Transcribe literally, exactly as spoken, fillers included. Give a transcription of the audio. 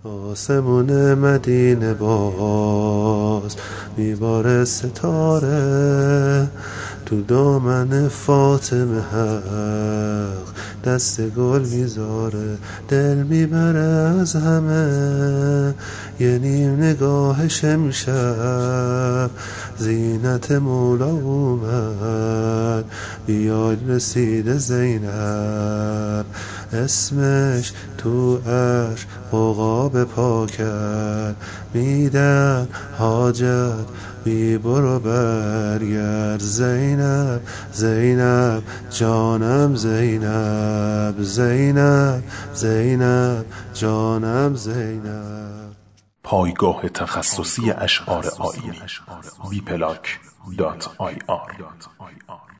آسمون مدینه باز میباره ستاره، تو دامن فاطمه حق دست گل میذاره، دل میبره از همه یه نیم نگاهش امشب، زینت مولا اومد بیاید رسید زینب، اسمش تو عرش عقاب پا کرد، میدن حاجت بی برو برگرد، زینب زینب جانم زینب، زینب زینب جانم زینب. پایگاه تخصصی اشعار آیینی بی پلاک دات آی آر